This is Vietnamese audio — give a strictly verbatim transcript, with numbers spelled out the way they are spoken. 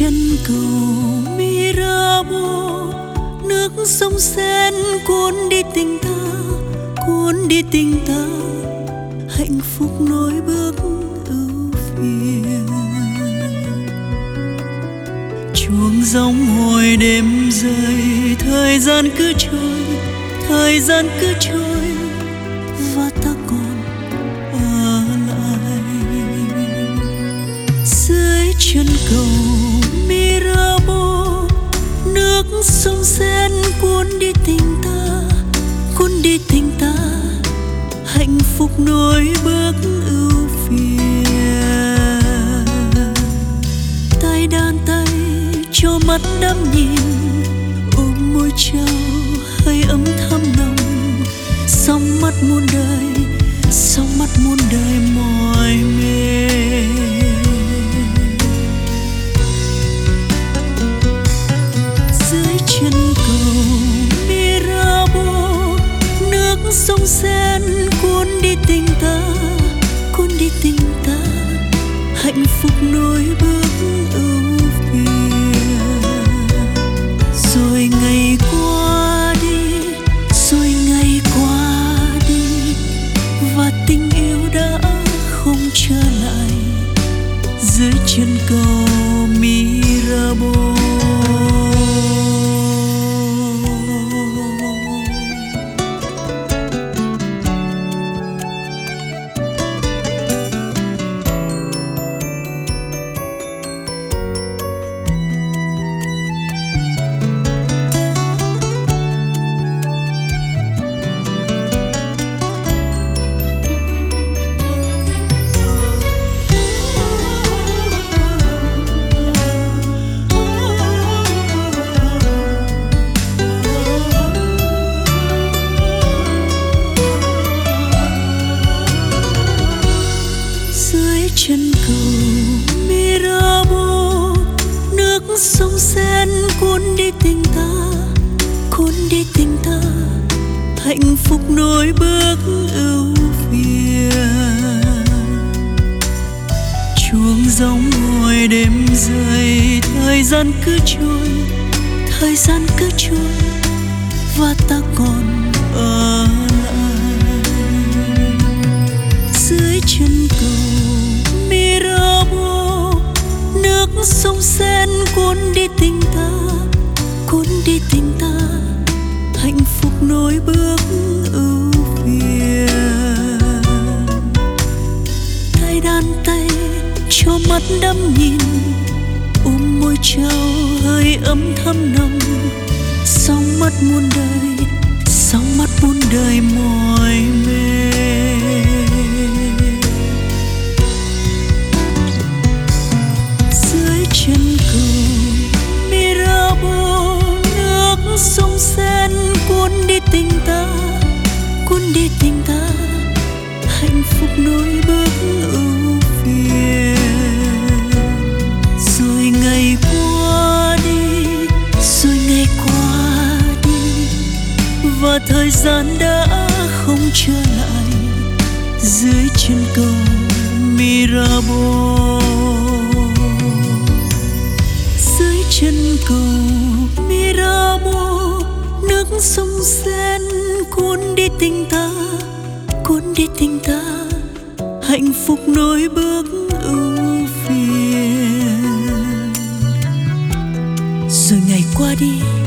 chân cầu Mirabeau, nước sông Sen cuốn đi tình ta, cuốn đi tình ta, hạnh phúc nối bước ưu phiền. Chuông gióng hồi đêm rơi, thời gian cứ trôi, thời gian cứ trôi, và ta còn ở lại. Dưới chân cầu Mirabeau, nước sông Sen cuốn đi tình ta, cuốn đi tình ta, hạnh phúc nối bước ưu phiền. Tay đan tay cho mắt đắm nhìn, ôm môi trao hơi ấm thắm nồng, sóng mắt muôn đời, sóng mắt muôn đời mỏi mệt. Dưới chân cầu Mirabeau, nước sông Sen cuốn đi tình ta, cuốn đi tình ta, hạnh phúc nối bước ưu phiền. Rồi ngày qua đi, rồi ngày qua đi, và tình yêu đã không trở lại. Dưới chân cầu Mirabeau. Chân cầu Mirabeau, nước sông Sen cuốn đi tình ta, cuốn đi tình ta, hạnh phúc nối bước ưu phiền. Chuông gióng hồi đêm rơi, thời gian cứ trôi, thời gian cứ trôi, và ta còn ở lại. Dưới chân cầu Mirabeau, nước sông Sen cuốn đi tình ta, cuốn đi tình ta, hạnh phúc nối bước ưu phiền. Tay đan tay cho mắt đắm nhìn, ôm môi trao hơi ấm thắm nồng, sóng mắt muôn đời, sóng mắt muôn đời mỏi mệt. Chân cầu Mirabeau, nước sông Sen cuốn đi tình ta, cuốn đi tình ta, hạnh phúc nối bước ưu phiền. Rồi ngày qua đi, rồi ngày qua đi, và thời gian đã không trở lại. Dưới chân cầu Mirabeau, chân cầu Mirabeau, nước sông Sen cuốn đi tình ta, cuốn đi tình ta, hạnh phúc nối bước ưu phiền. Rồi ngày qua đi,